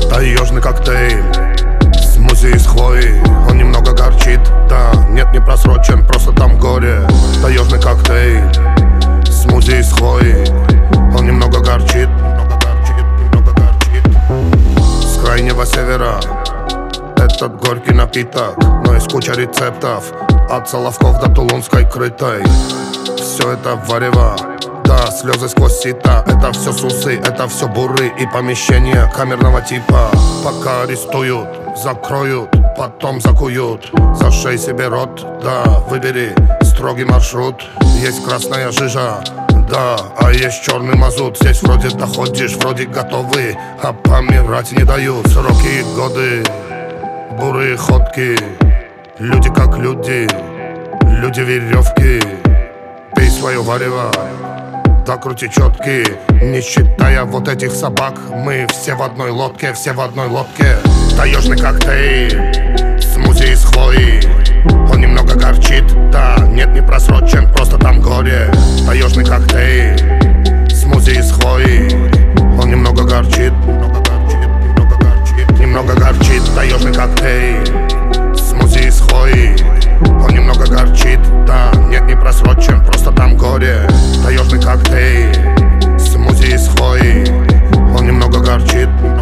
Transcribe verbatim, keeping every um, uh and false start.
Таежный коктейль, смузи из хвои. Он немного горчит, да, нет, не просрочен, просто там горе. Таежный коктейль, смузи из хвои. Он немного горчит, немного горчит, немного горчит. С крайнего севера этот горький напиток, но есть куча рецептов, от Соловков до Тулунской крытой. Все это варево, да, слезы сквозь сито. Это все сусы, это все буры и помещения камерного типа. Пока арестуют, закроют, потом закуют. Зашей себе рот, да, выбери строгий маршрут. Есть красная жижа, да, а есть черный мазут. Здесь вроде доходишь, вроде готовы, а помирать не дают. Сроки и годы, бурые ходки, люди как люди, люди веревки. Пей свое варево, да крути четки, не считая вот этих собак. Мы все в одной лодке, все в одной лодке. Таежный коктейль, смузи из хвои. Он немного горчит, да, нет, не просрочен, просто там горе. Таежный коктейль, смузи из хвои. Он немного горчит, немного горчит, немного горчит, немного горчит. Таежный коктейль, смузи из хвои. Он немного горчит, да, нет, не просрочен, просто там горе. Таежный коктейль, смузи из хвои. Он немного горчит.